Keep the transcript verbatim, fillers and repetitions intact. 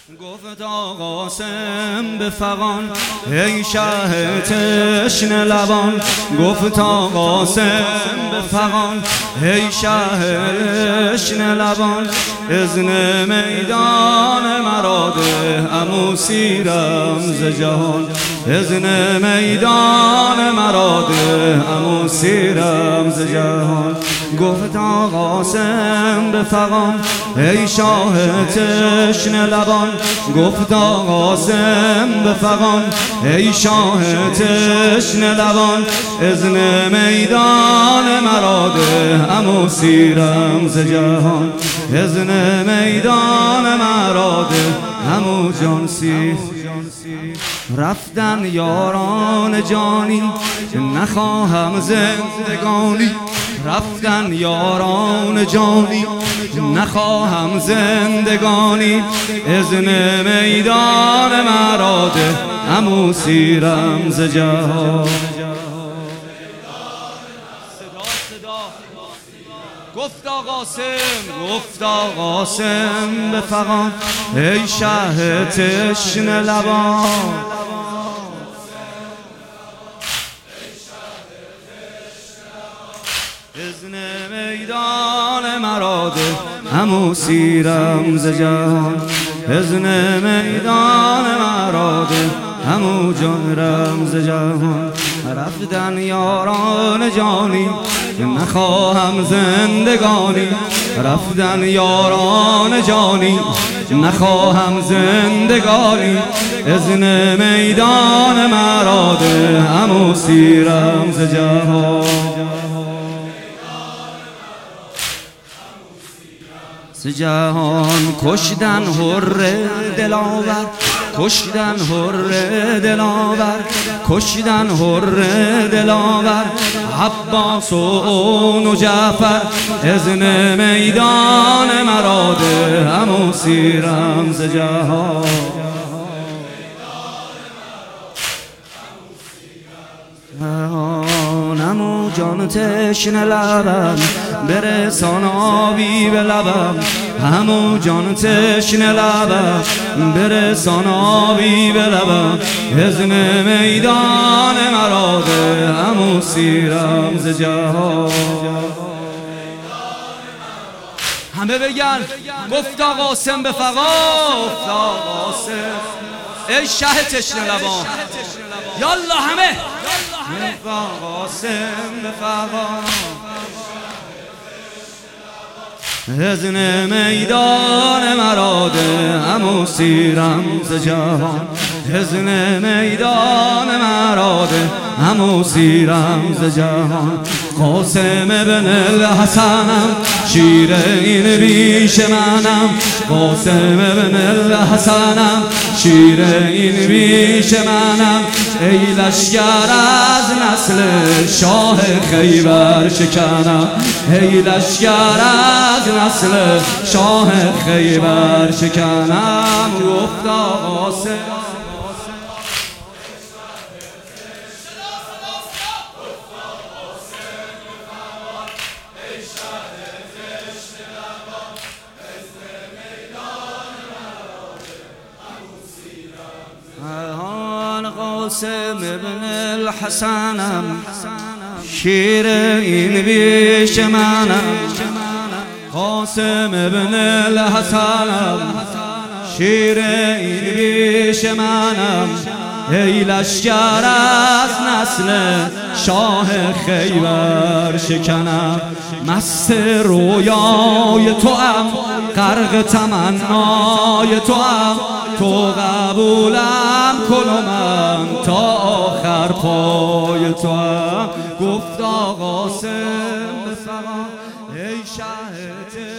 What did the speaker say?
گفت آقا قاسم به فغان ای شه تشنه لبان، گفت آقا قاسم به فغان ای شه تشنه لبان، اذن میدان مرا ده عمو سیرم ز جهان، اذن میدان مرا ده عمو سیرم ز جهان. گفت آقا قاسم به فغان ای شاه تشنه لبان، گفت آقا قاسم به فغان ای شاه تشنه لبان، اذن میدان مرا ده عمو سیرم ز جهان، اذن میدان مرا ده عمو جان سیر. رفتن یاران جانی نخواهم زندگانی، رفتن یاران جانی نخواهم زندگانی، اذن میدان مرا ده عمو سیرم ز جهان. گفت آقا قاسم گفت آقا قاسم به فغان ای شه تشنه لبان، اذن میدان مرا ده عمو سیرم ز جهان، اذن میدان مرا ده عمو جانم ز جهان. رفتن یاران جانی نخواهم زندگانی، رفتن یاران جانی نخواهم زندگانی، اذن میدان مرا ده عمو سیرم ز جهان. ز جهان کشتن حر دلاور، کشتن حر دلاور، کشتن حر دلاور، عباس و جعفر، اذن میدان مرا ده عمو سیرم ز جهان. عمو جان تشنه لبم برسان آبی به لبم، عمو جان تشنه لبم برسان آبی به لبم، اذن میدان مرا ده عمو سیرم ز جهان. همه بگن گفت آقا قاسم به فغان، گفت آقا قاسم ای شه تشنه لبان، یالا همه گفت آقا قاسم به فغان، اذن میدان مرا ده عمو سیرم ز جهان، اذن میدان مرا ده عمو سیرم ز جهان. قاسم ابن الحسنم شیر این بیش منم، قاسم ابن الحسنم شیر این بیش منم، ای لشکر از نسل شاه خیبر شکنم، ای لشکر از نسل شاه خیبر شکنم. گفت آقا قاسم قاسم ابن الحسنم شیر این بیش منم، قاسم ابن الحسنم شیر این بیش منم، ای لشکر از نسل شاه خیبر شکنم. مست رویای تو ام غرق تمنای تو ام، تو قبولم کن و من تا آخر پای تو ام. گفت آقا قاسم به فغان ای شه